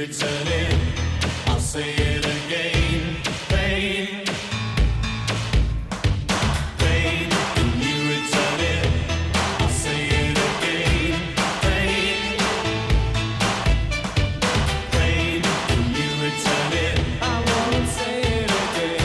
returning. I'll say it again. Pain, pain, when you return it. I'll say it again. Pain, pain, when you return it. I won't say it again.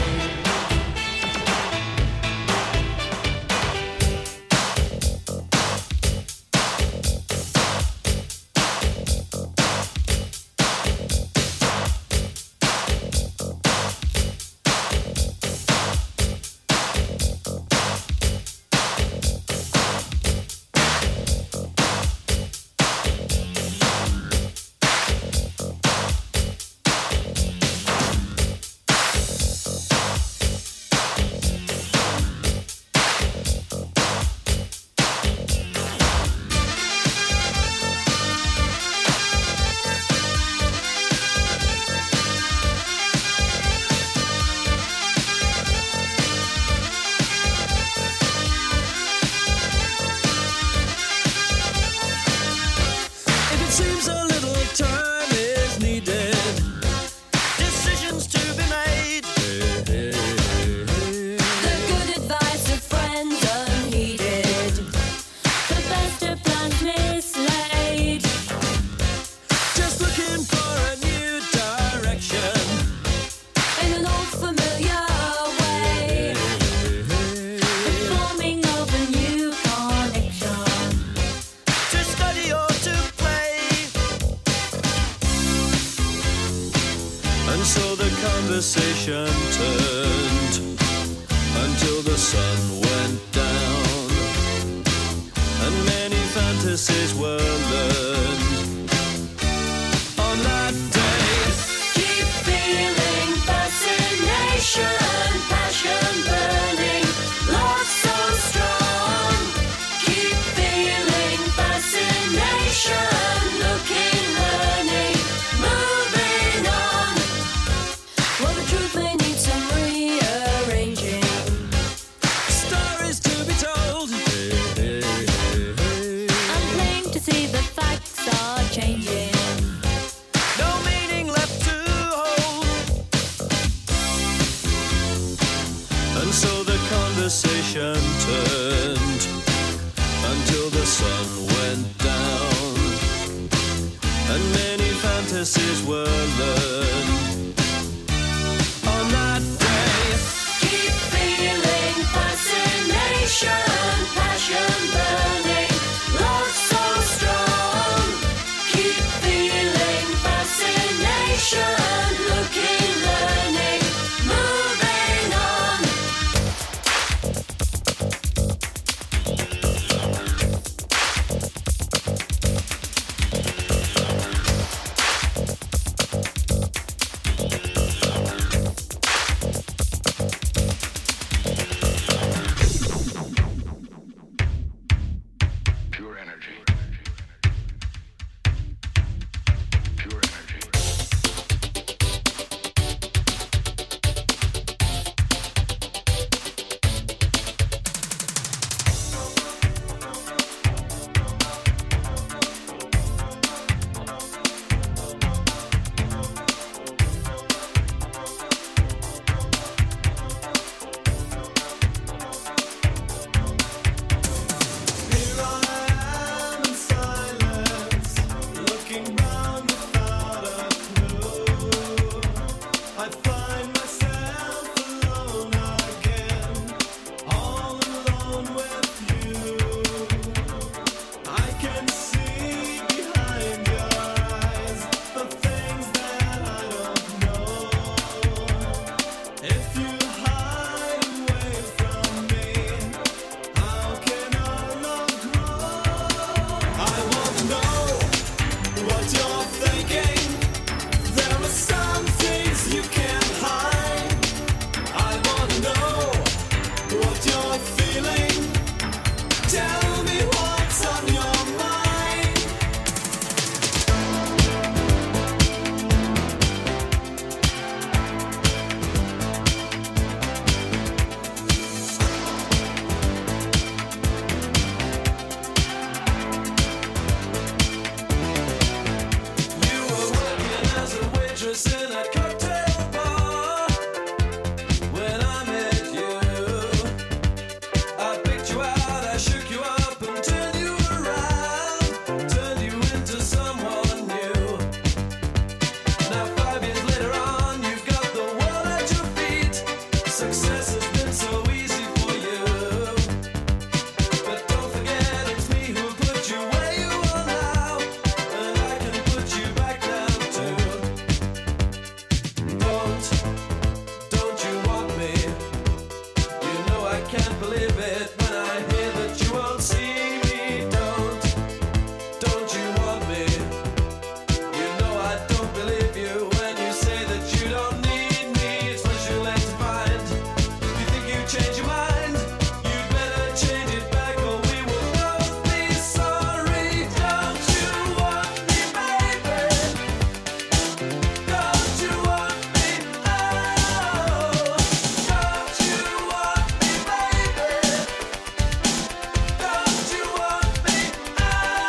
Conversation turned until the sun went down, and many fantasies were learned on that day. Keep feeling fascination, passion burning, love so strong. Keep feeling fascination, looking, learning, moving on. Well, the truth may need some rearranging. Stories to be told. I'm plain to see the facts are changing. No meaning left to hold. And so the conversation turned until the sun went down, and many fantasies were learned on that day. Keep feeling fascination, passion burning, love so strong. Keep feeling fascination, looking, learning, moving on. now 5 years later on, you've got the world at your feet. Success has been so easy for you. But don't forget it's me who put you where you are now, and I can put you back down too. Don't you want me? You know I can't believe it when I hear that you won't see me. Don't you want me? You know I don't believe you when you say that you don't need me. It's much too late to find. You think you change your mind? You'd better change it back or we will both be sorry. Don't you want me, baby? Don't you want me? Oh, don't you want me, baby? Don't you want me? Oh.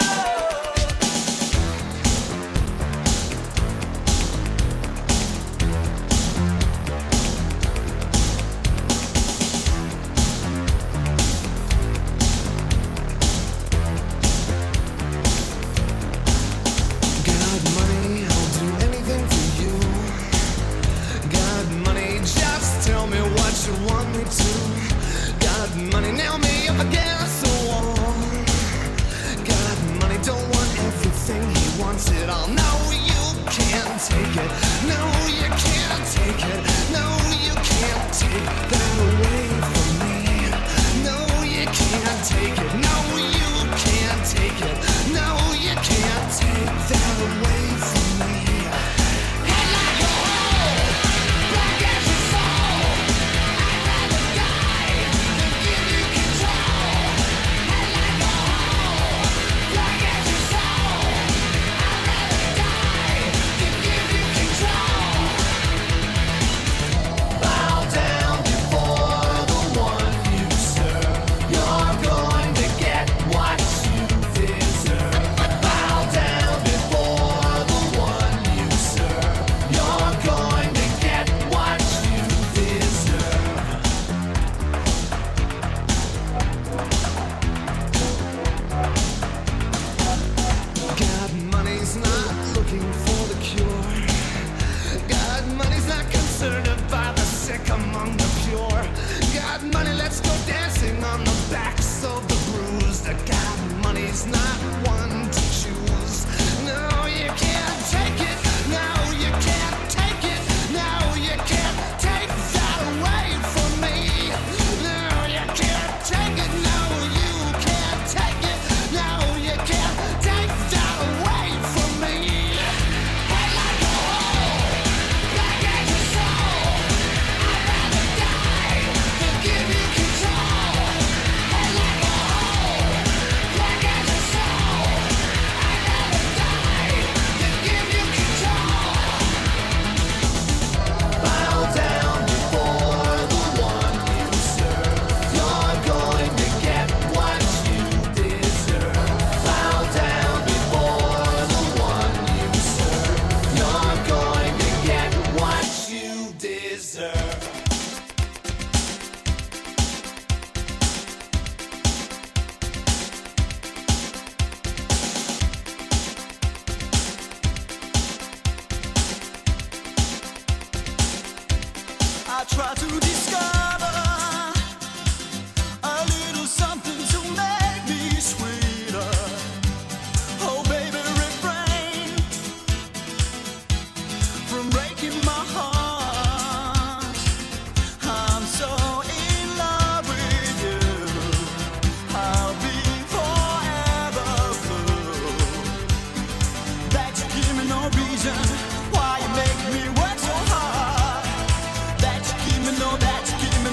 Got money, I'll do anything for you. Got money, just tell me what you want me to. Got money, nail me up against the wall. Got money, don't want everything, he wants it all. No, you can't take it. No, you can't take it. No, you can't take that away from me. No, you can't take it. No, you can't take it. No, you can't take that away from me. Head like a hole, black as your soul. I'd rather die than give you control. Head like a hole, black as your soul. I'd rather die than give you control. Bow down before the one you serve. You're going to get what you deserve. Bow down before the one you serve. You're going to get what you deserve. God money's not looking for the cure. God money's not concerned about the sick among the pure. God money, let's go dancing on the backs of the bruised. God money's not one to choose. No, you can't take it. No, you can't take it. No, you can't take that away from me. No, you can't take it. No, you can't take it. No, you can't take that away from me. Head like a hole, black as your soul. I'd rather die than give you control. Head like a hole, black as your soul. I'd rather die than give you control. Bow down before the one you serve. You're going to get what you deserve. Bow down before the one you serve. You're going to get what you deserve. I try to discover a little something to make me sweeter. Oh, baby, refrain from breaking my heart. I'm so in love with you. I'll be forever blue. That you give me no reason why you make me work so hard. That you give me no, that you give me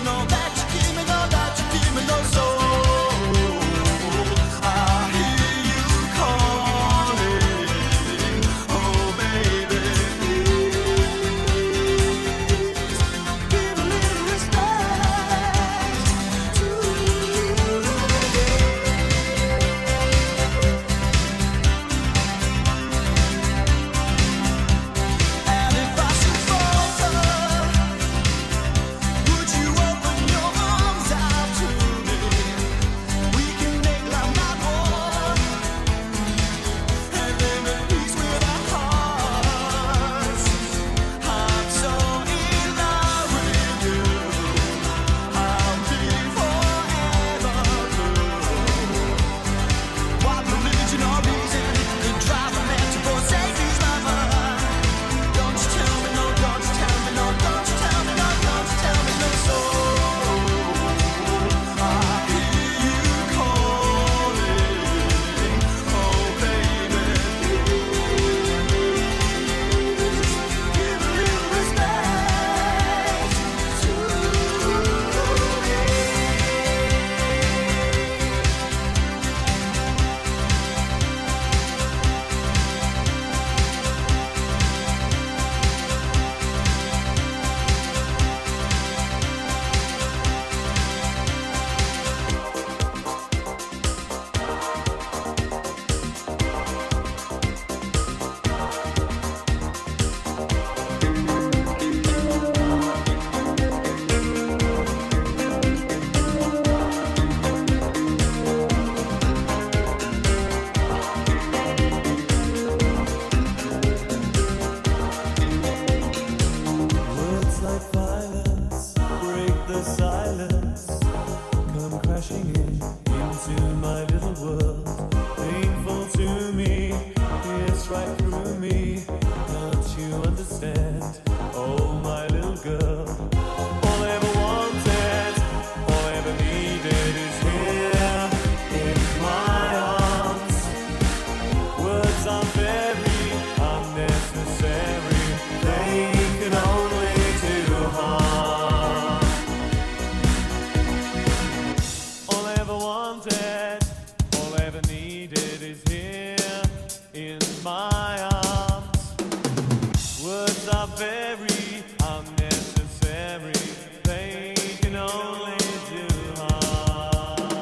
understand. Oh, my little girl. All I ever wanted, all I ever needed is here in my arms. Words are very unnecessary. They can only do harm. All I ever wanted, all I ever needed is here in my arms. Words are very unnecessary. They can only do harm.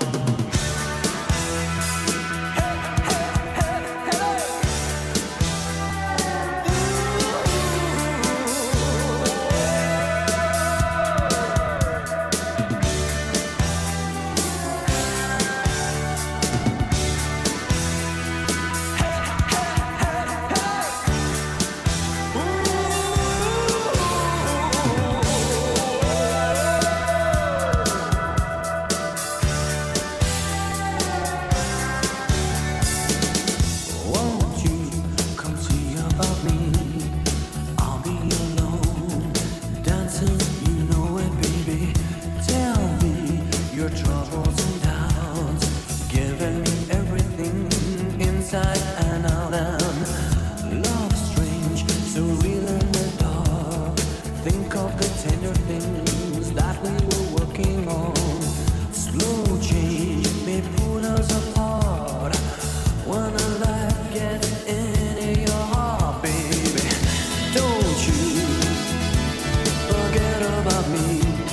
Won't you come see about me? I'll be alone, dancing, you know it, baby. Tell me your troubles and doubts, giving me everything inside and out. And love strange, so real in the dark. Think of the tender things that we were working on. Slow change may pull us apart. When the light gets into your heart, baby, don't you forget about me.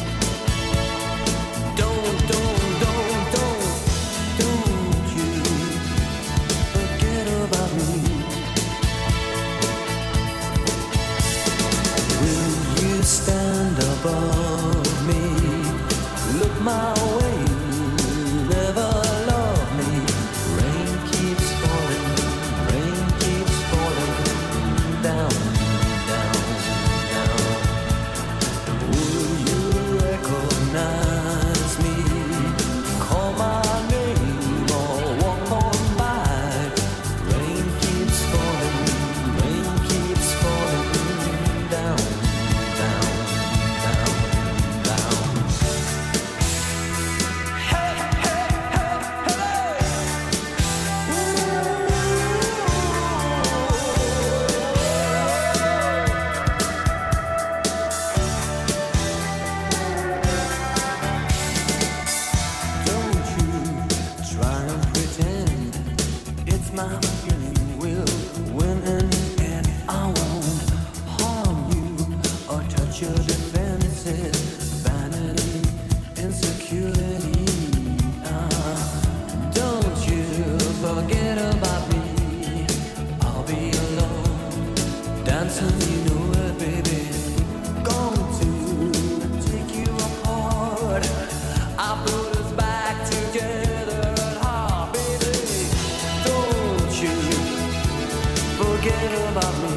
Don't you forget about me. Will you stand above me? Look my way, never love me. Rain keeps falling down, down, down. Will you recognize me? Call my name or walk on by. Rain keeps falling down, down, down, down. Don't you try and pretend it's my feeling will win in the end. I won't harm you or touch your defenses. Vanity, insecurity. Don't you forget about me. I'll be alone, dancing, you know it, baby. Going to take you apart. I put us back together at heart, baby. Don't you forget about me.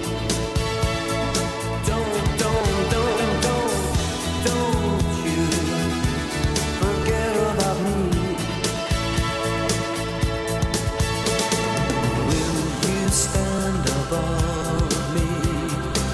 Don't you forget about me. Will you stand above me?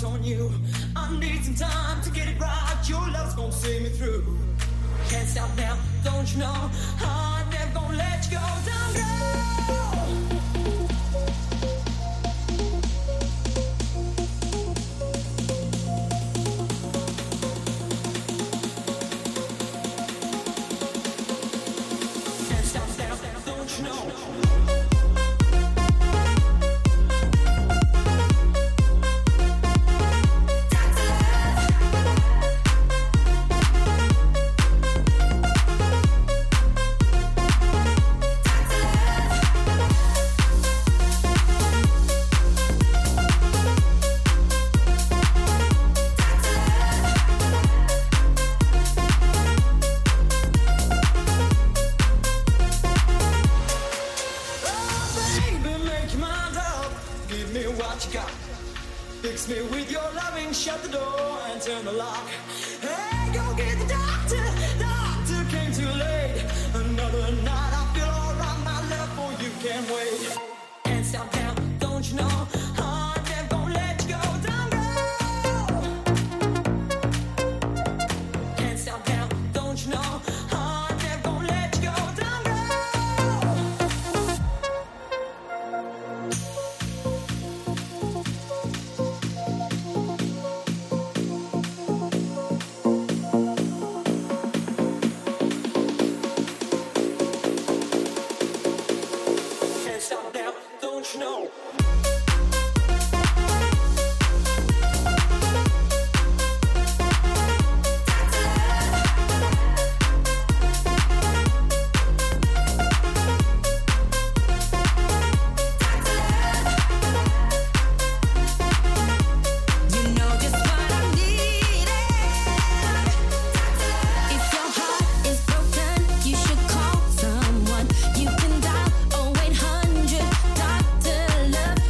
count on you. I need some time to get it right. Your love's gonna see me through. Can't stop now, don't you know? I'm never gonna let you go. Don't go. Can't stop now, don't you know? Fix me with your loving, shut the door and turn the lock. Hey, go get the doctor, doctor came too late. Another night I feel alright, my love for you can't wait. Can't stop now, don't you know? I'm never gonna let you go, don't go. Can't stop now, don't you know? I'm never gonna let you go, don't go. Love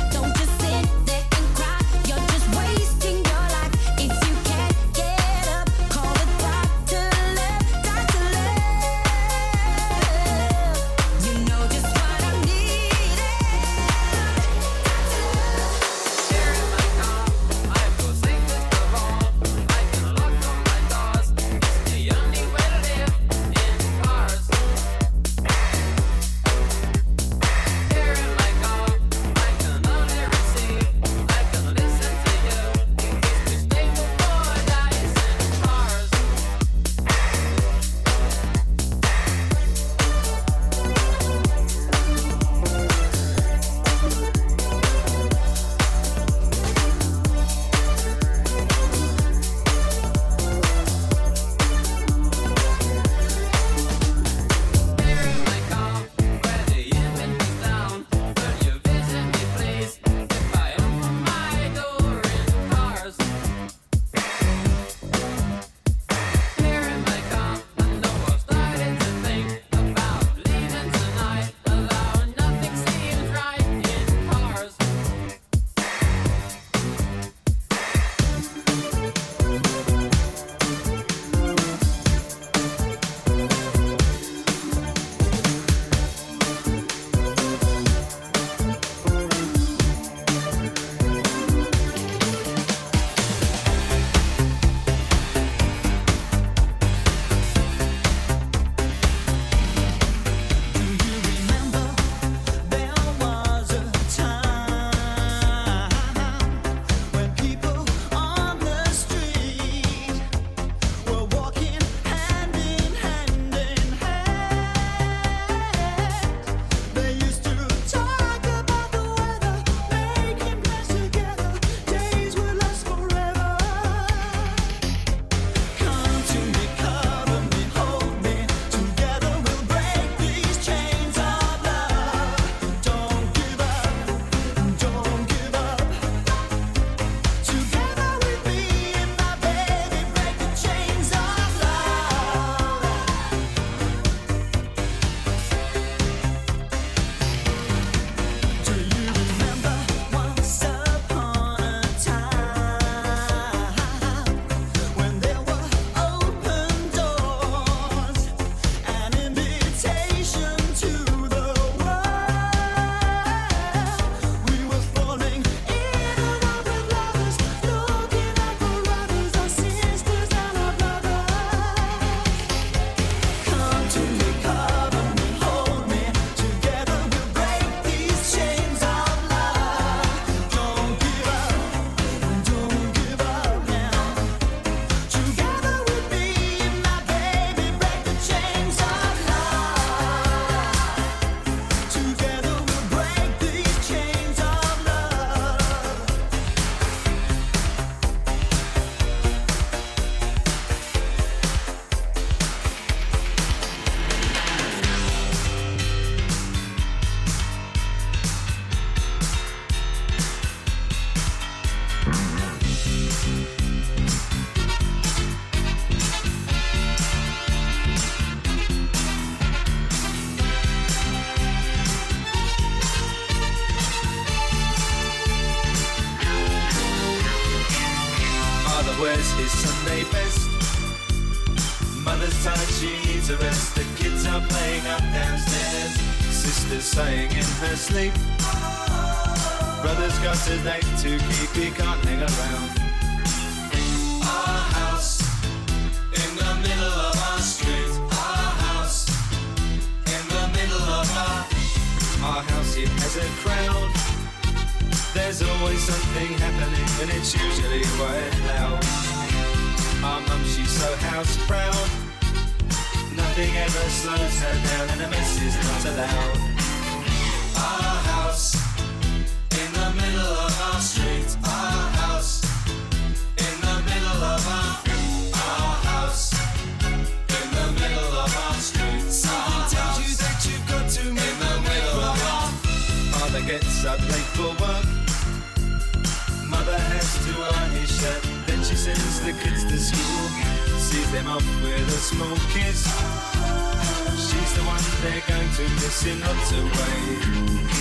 wears his Sunday best. Mother's tired, she needs a rest. The kids are playing up downstairs. Sister's sighing in her sleep. Brother's got a date to keep, he can't hang around. Our house in the middle of our street. Our house in the middle of our house, it has a crowd. There's always something happening and it's usually quite loud. Our mum, she's so house proud. Nothing ever slows her down and a mess is not allowed. Our house in the middle of our street. Our house in the middle of our house in the middle of our street. Something tells you that you've got to move in the middle of our. Father gets up late for work. Mother has to iron his shirt. Then she sends the kids to school. Sees them off with a small kiss. She's the one they're going to miss in lots of ways.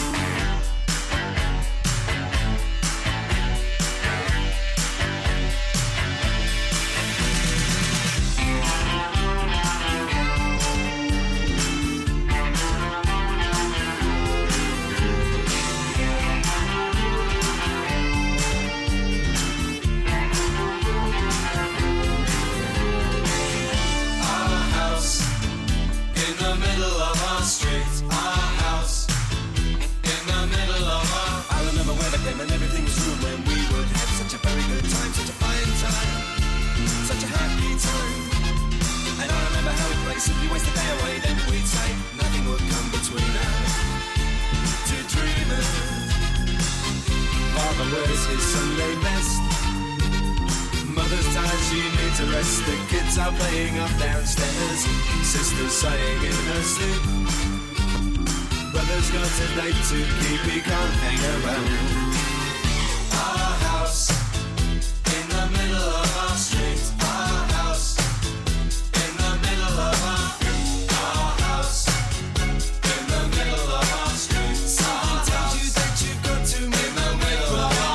And everything was ruined when we would have such a very good time, such a fine time, such a happy time. And I remember how we'd play, simply waste the day away, then we'd say nothing would come between us, two dreamers. Father wears his Sunday best. Mother's tired, she needs a rest. The kids are playing up downstairs. Sister's sighing in her sleep. Brother's got a date to keep, he can't hang around. Our house in the middle of our street. Our house in the middle of our house in the middle of our street. Something tells you that you've got to move in the middle of our.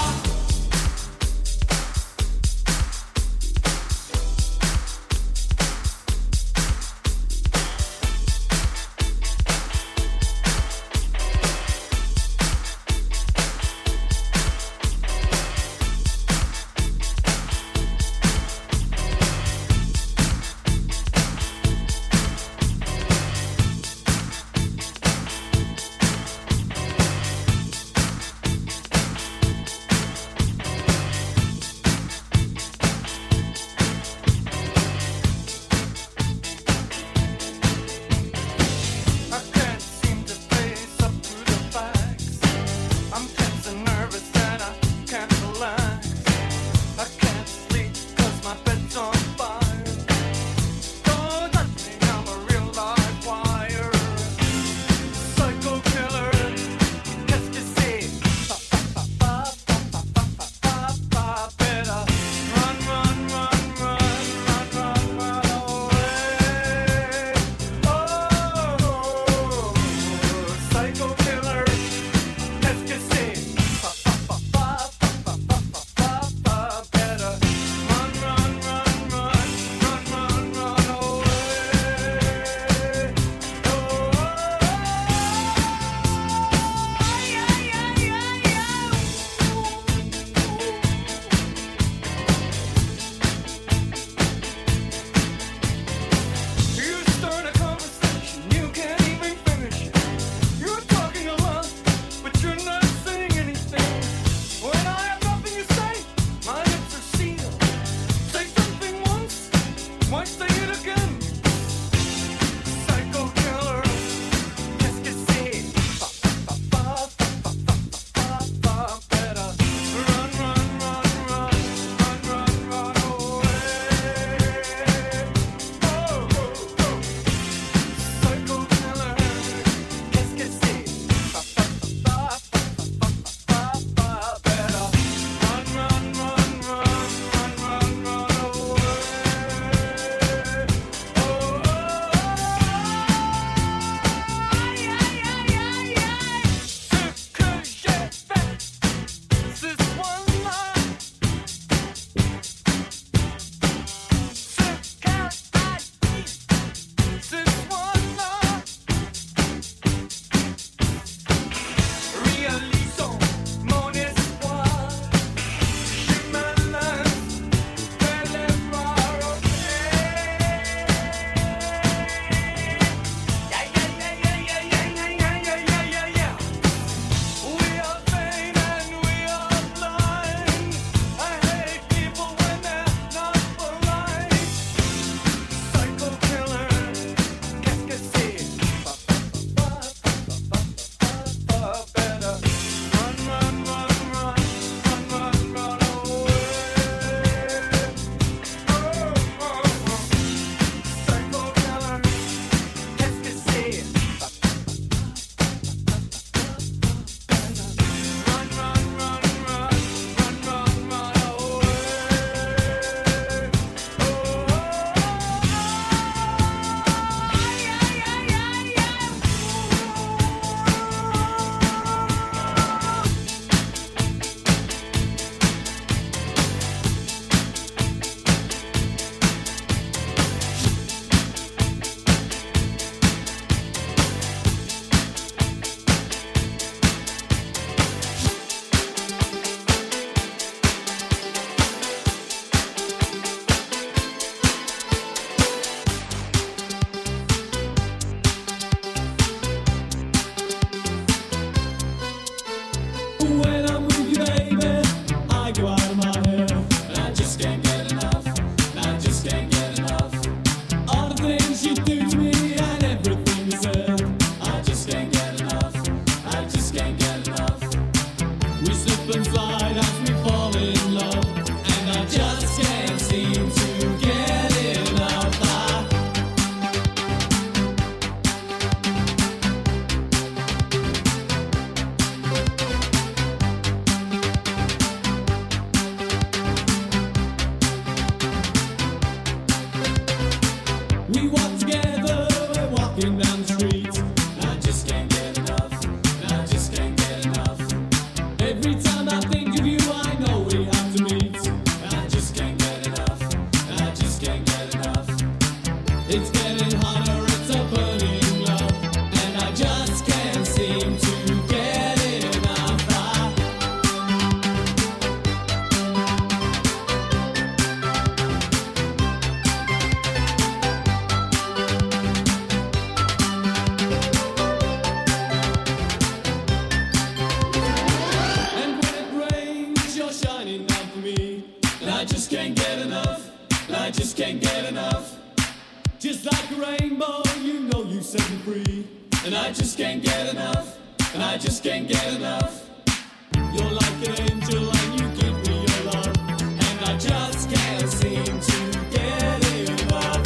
can't get enough. Just like a rainbow, you know you set me free. And I just can't get enough. And I just can't get enough. You're like an angel and you give me your love. And I just can't seem to get enough.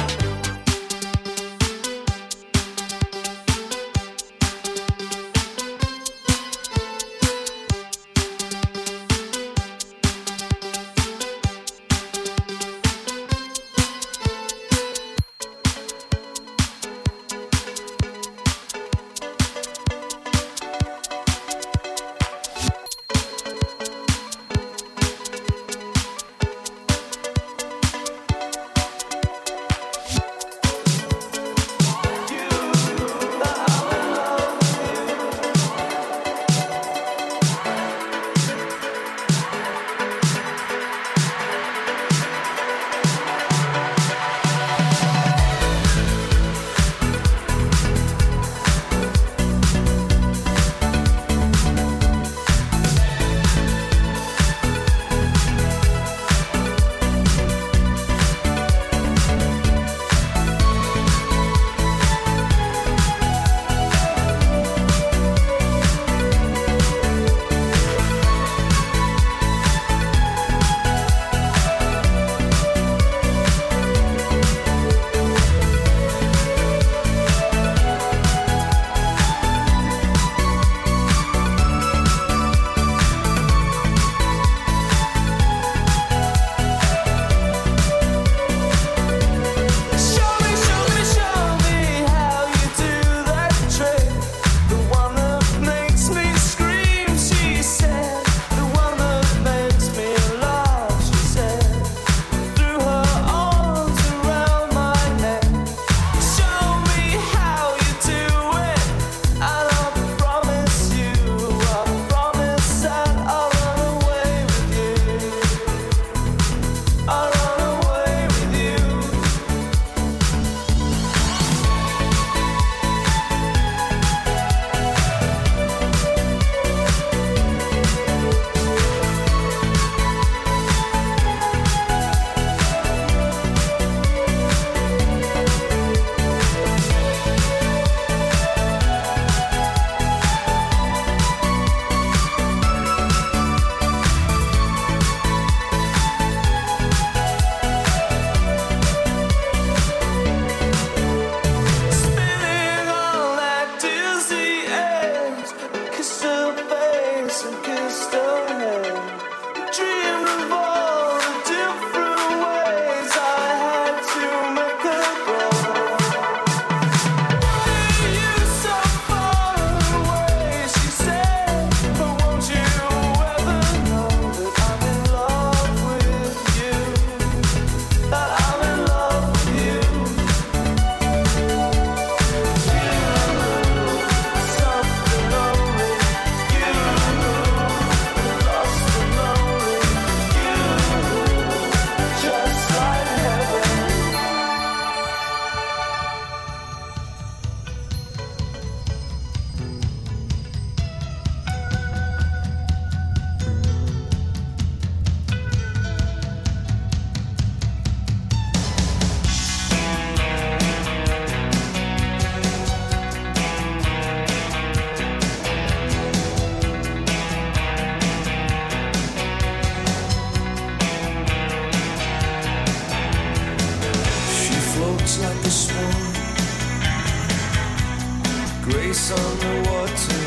grace on the water,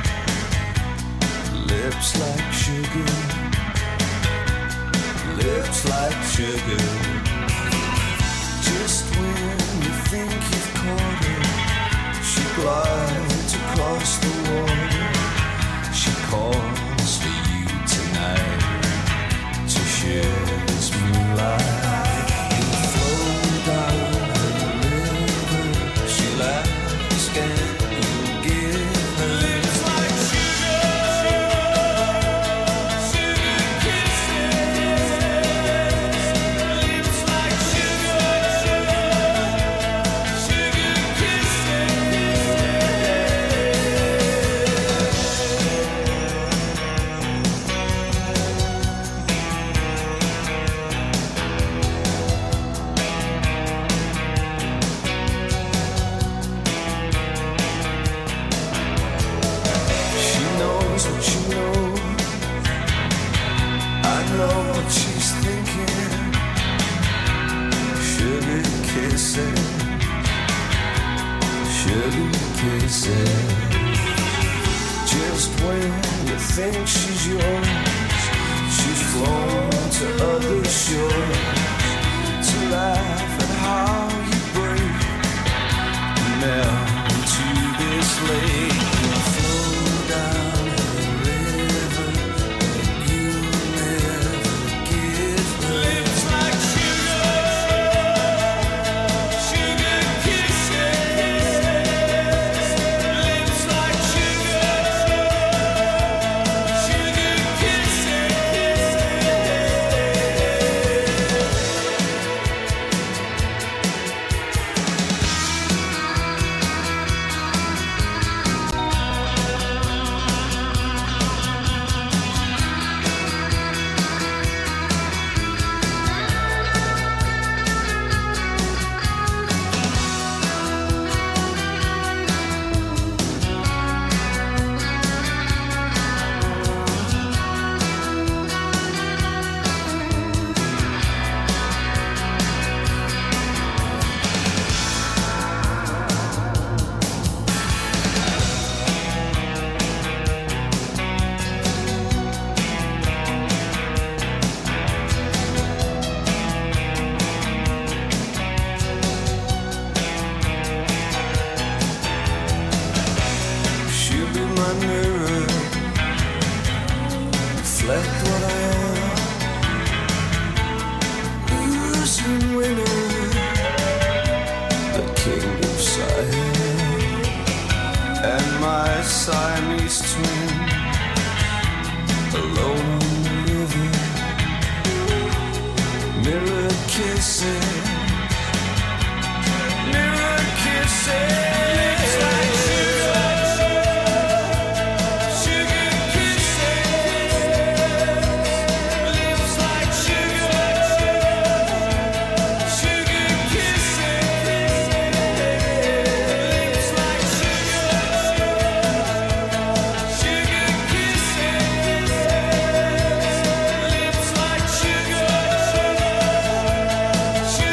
lips like sugar, lips like sugar. Just when you think you've caught her, she glides across the water. She calls for you tonight to share this moonlight. You flow down her river, she laughs and you give her lips like sugar, sugar kisses, lips knows what you know. I know what she's thinking. Sugar kisses, sugar kisses. Just when you think she's yours, she's flown to other shores to laugh at how you break and melt into this lake and flow down the river that you never give me. Lips like sugar, sugar kisses. Lips like sugar, sugar kisses. She'll be my mirror, reflect what I am. Losing winner, the king of Siam, and my Siamese twin, alone on the river. Mirror kissing, mirror kissing. Lips like sugar, sugar kisses. Lips like sugar, sugar kisses. Lips like sugar, sugar kisses. Lips like sugar, sugar kisses.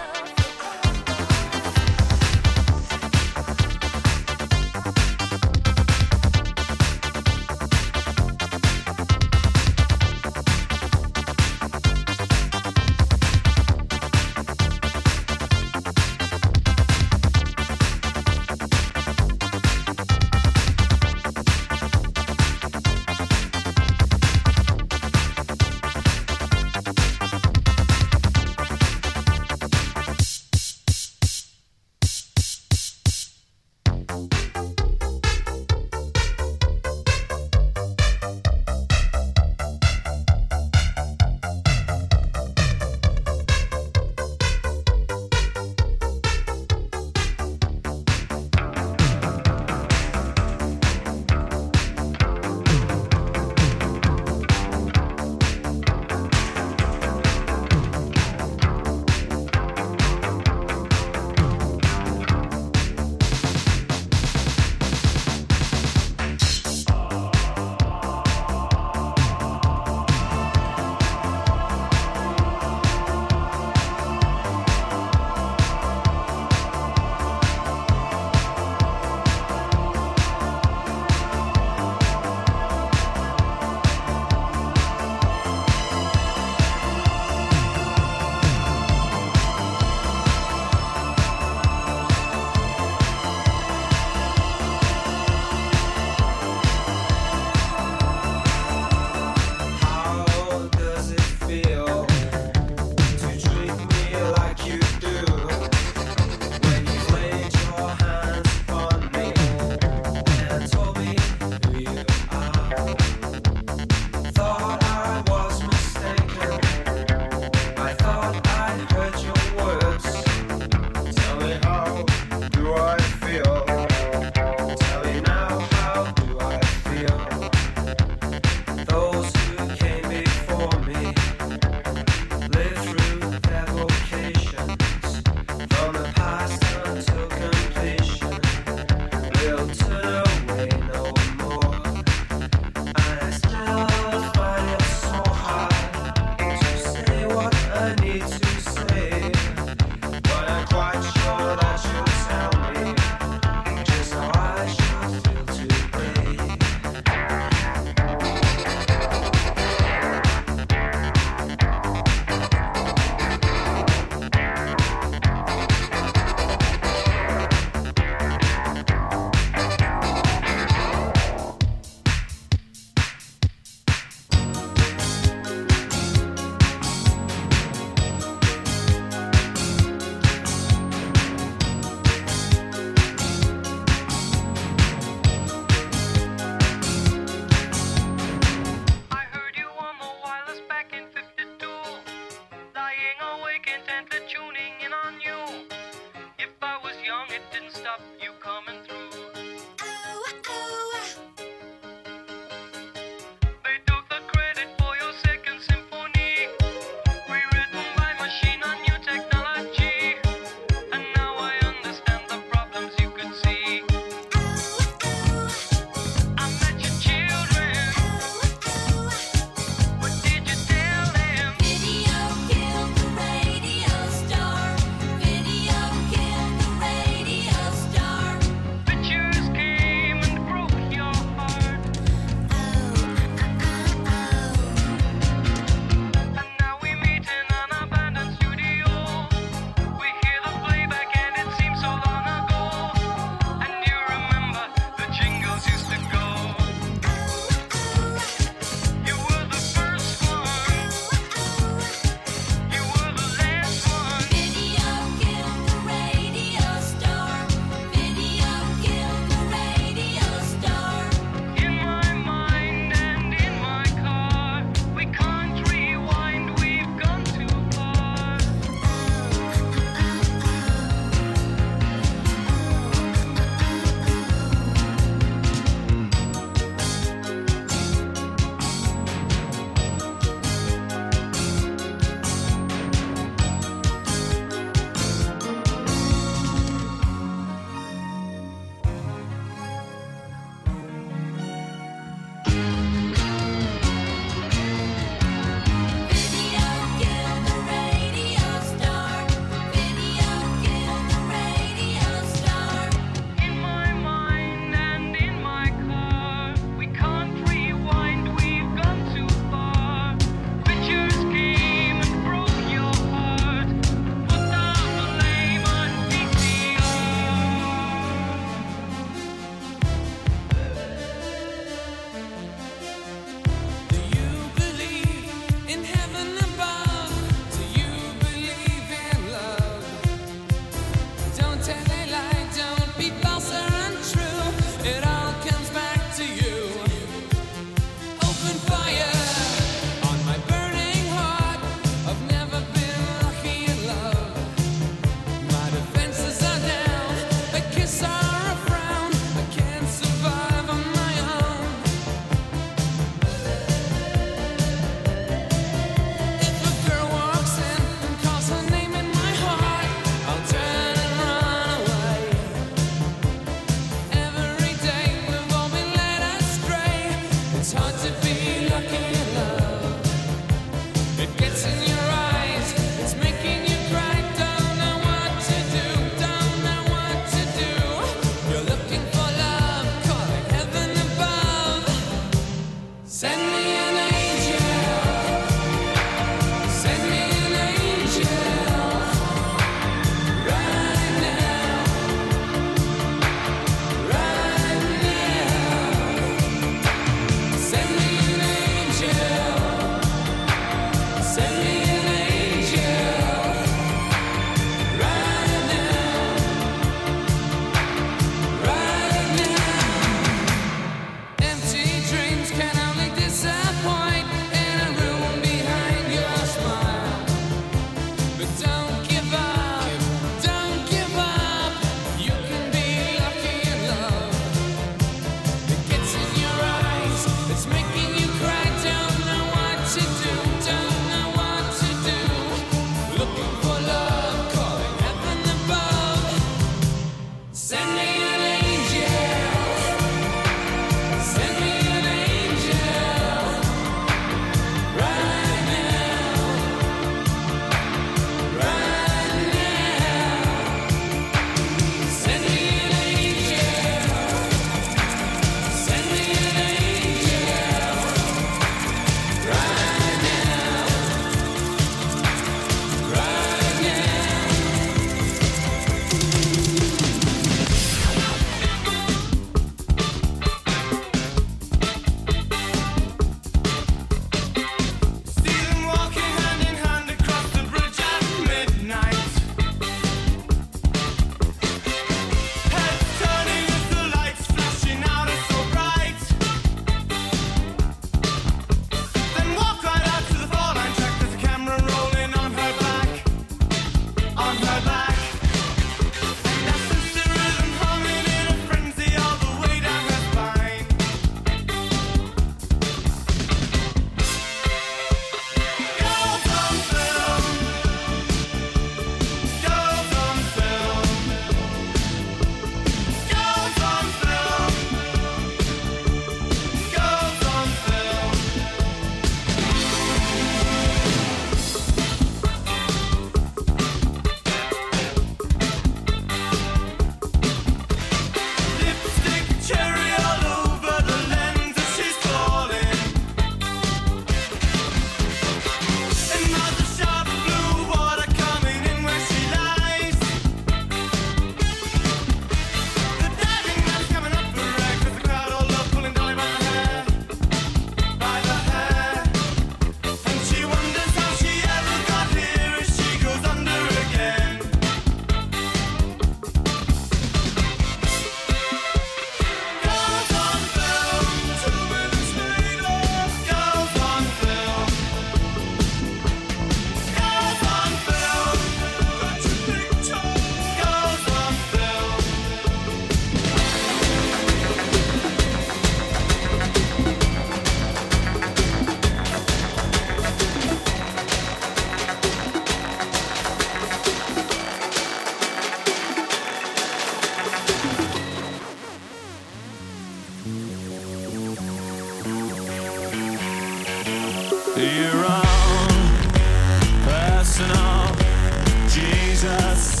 your own personal Jesus.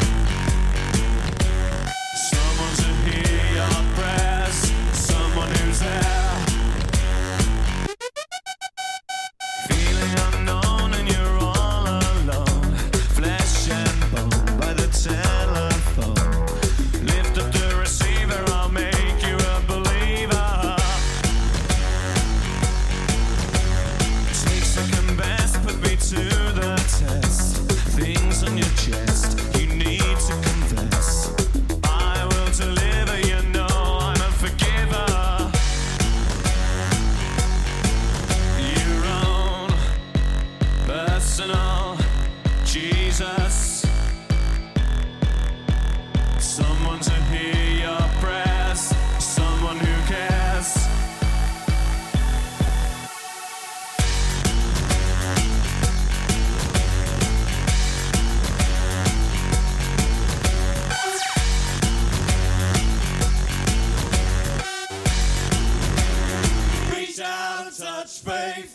Someone to hear your prayers, someone who's there. Feeling unknown and you're all alone, flesh and bone by the telephone. Lift up the receiver, I'll make you a believer. Take second best, put me to the test. Things on your chest, you need to confess. I will deliver, you know I'm a forgiver. Your own personal Jesus. Someone to hear your prayers, someone who cares. Reach out and touch faith.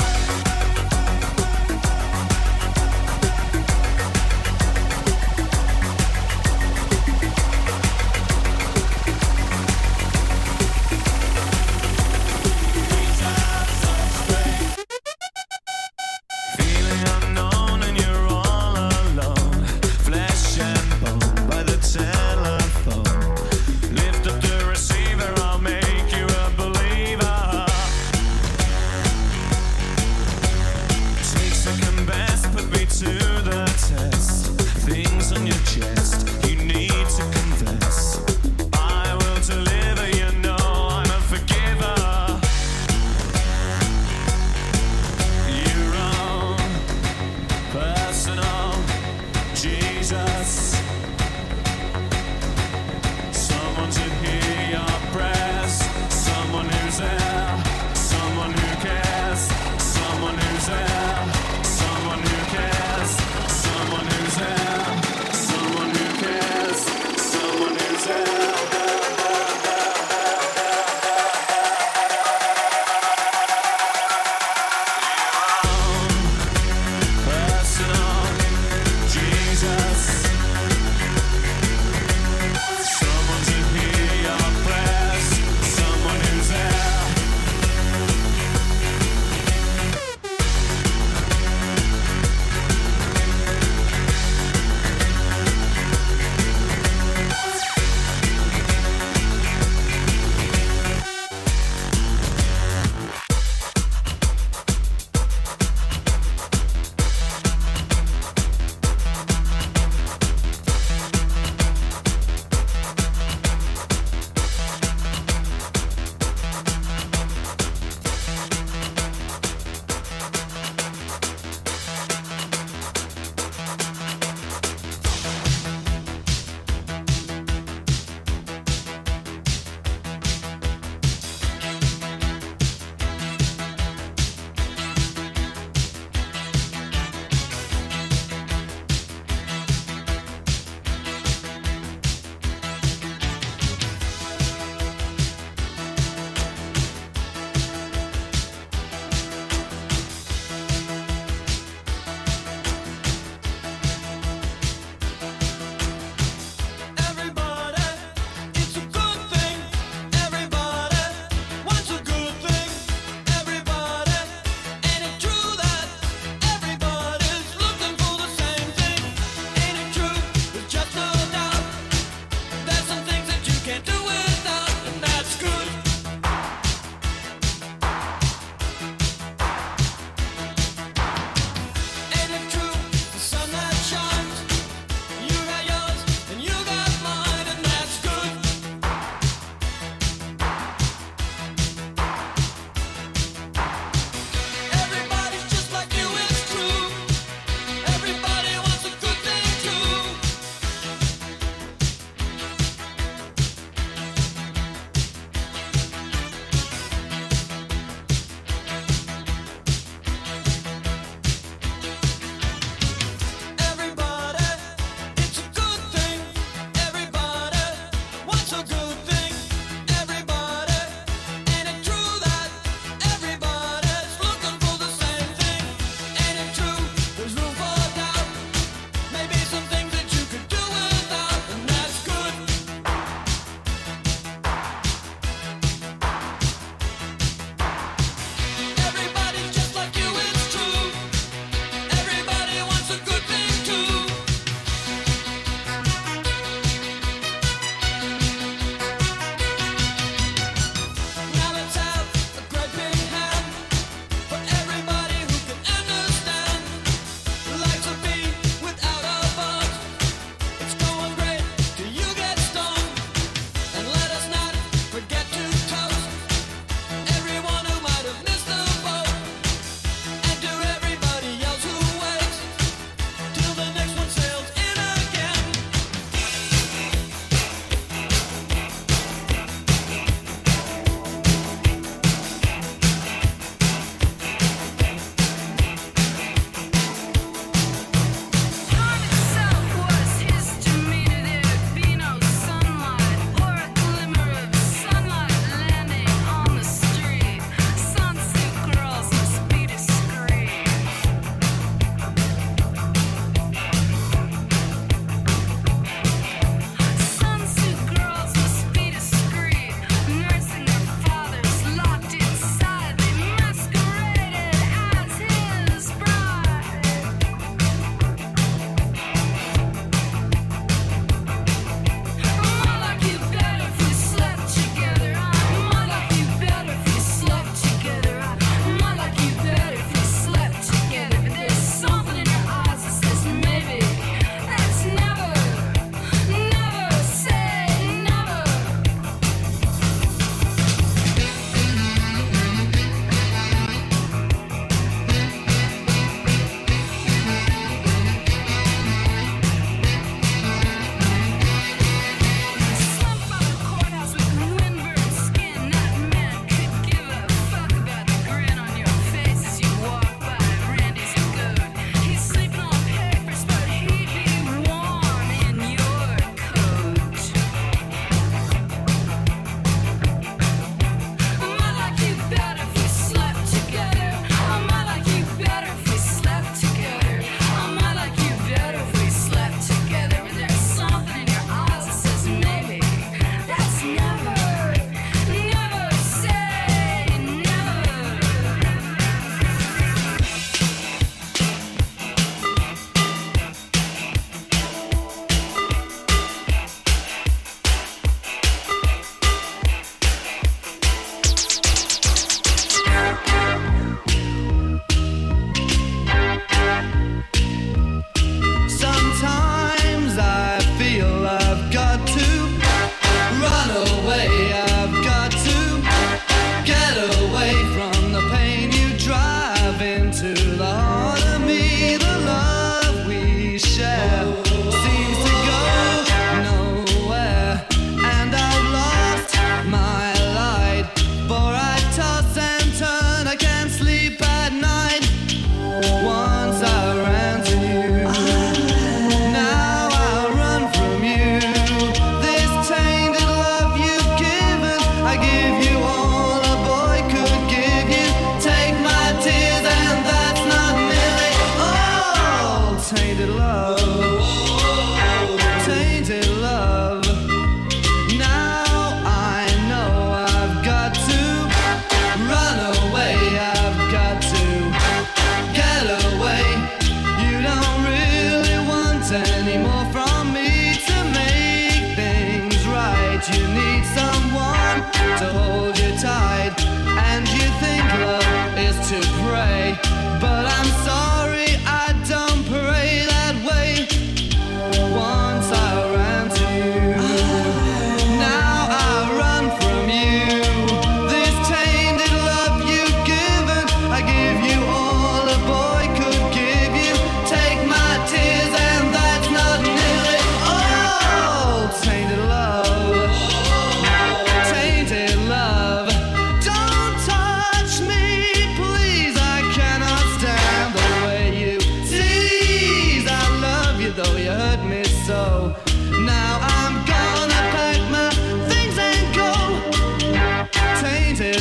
Feeling unknown and you're all alone, flesh and bone by the telephone. Lift up the receiver, I'll make you a believer.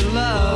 love.